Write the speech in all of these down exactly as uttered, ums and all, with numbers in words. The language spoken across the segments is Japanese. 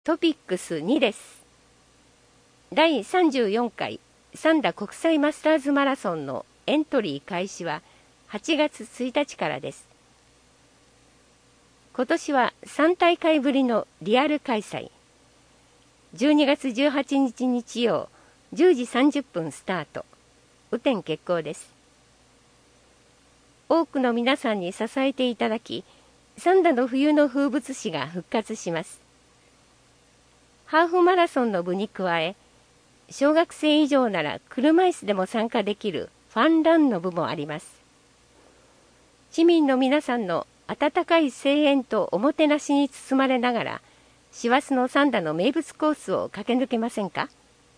トピックスにです。だいさんじゅうよんかい三田国際マスターズマラソンのエントリー開始ははちがつついたちからです。今年はさん大会ぶりのリアル開催。じゅうにがつじゅうはちにち日曜じゅうじさんじゅっぷんスタート。雨天決行です。多くの皆さんに支えていただき、三田の冬の風物詩が復活します。ハーフマラソンの部に加え、小学生以上なら車椅子でも参加できるファンランの部もあります。市民の皆さんの温かい声援とおもてなしに包まれながら、師走の三田の名物コースを駆け抜けませんか？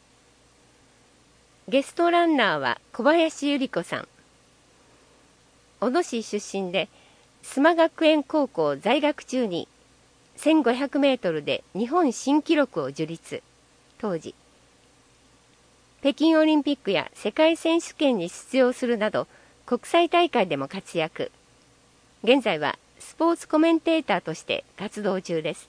ゲストランナーは小林百合子さん。小野市出身で、須磨学園高校在学中にせんごひゃくメートルで日本新記録を樹立。当時、北京オリンピックや世界選手権に出場するなど、国際大会でも活躍。現在はスポーツコメンテーターとして活動中です。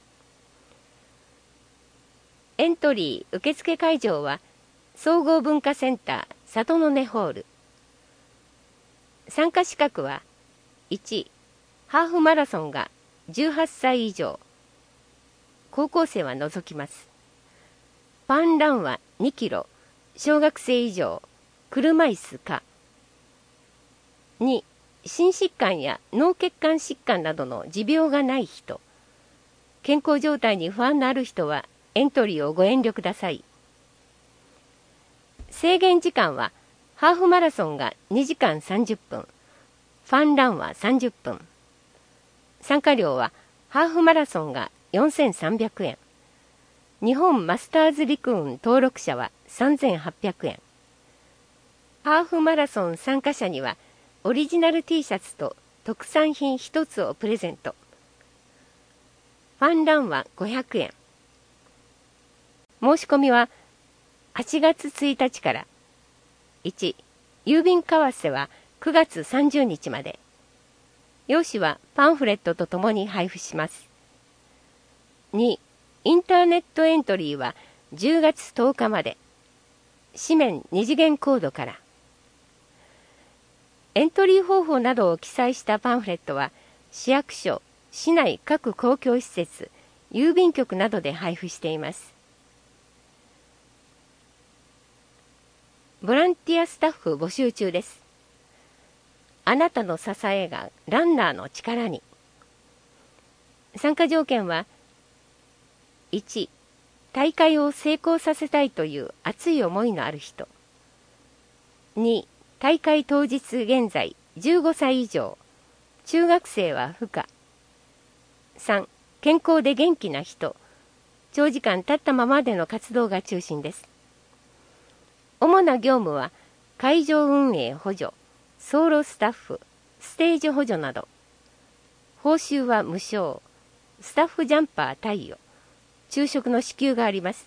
エントリー受付会場は、総合文化センター里の根ホール。参加資格は、いち、ハーフマラソンがじゅうはっさい以上。高校生は除きます。ファンランはにキロ、小学生以上、車椅子か。に、心疾患や脳血管疾患などの持病がない人。健康状態に不安のある人はエントリーをご遠慮ください。制限時間は、ハーフマラソンがにじかんさんじゅっぷん、ファンランはさんじゅっぷん。参加料はハーフマラソンがよんせんさんびゃくえん。日本マスターズ陸運登録者はさんぜんはっぴゃくえん。ハーフマラソン参加者にはオリジナル T シャツと特産品ひとつをプレゼント。ファンランはごひゃくえん。申し込みははちがつついたちから。いち、郵便為替はくがつさんじゅうにちまで。用紙はパンフレットとともに配布します。に、インターネットエントリーはじゅうがつとおかまで。紙面に次元コードから。エントリー方法などを記載したパンフレットは、市役所、市内各公共施設、郵便局などで配布しています。ボランティアスタッフ募集中です。あなたの支えがランナーの力に。参加条件は、いち、大会を成功させたいという熱い思いのある人。に、大会当日現在じゅうごさい以上、中学生は不可。さん、健康で元気な人。長時間立ったままでの活動が中心です。主な業務は、会場運営補助、走路スタッフ、ステージ補助など。報酬は無償、スタッフジャンパー貸与、昼食の支給があります。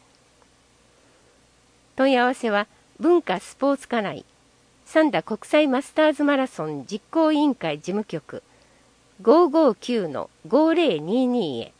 問い合わせは文化スポーツ課内、三田国際マスターズマラソン実行委員会事務局 ごーごーきゅうのごーぜろにーにー へ。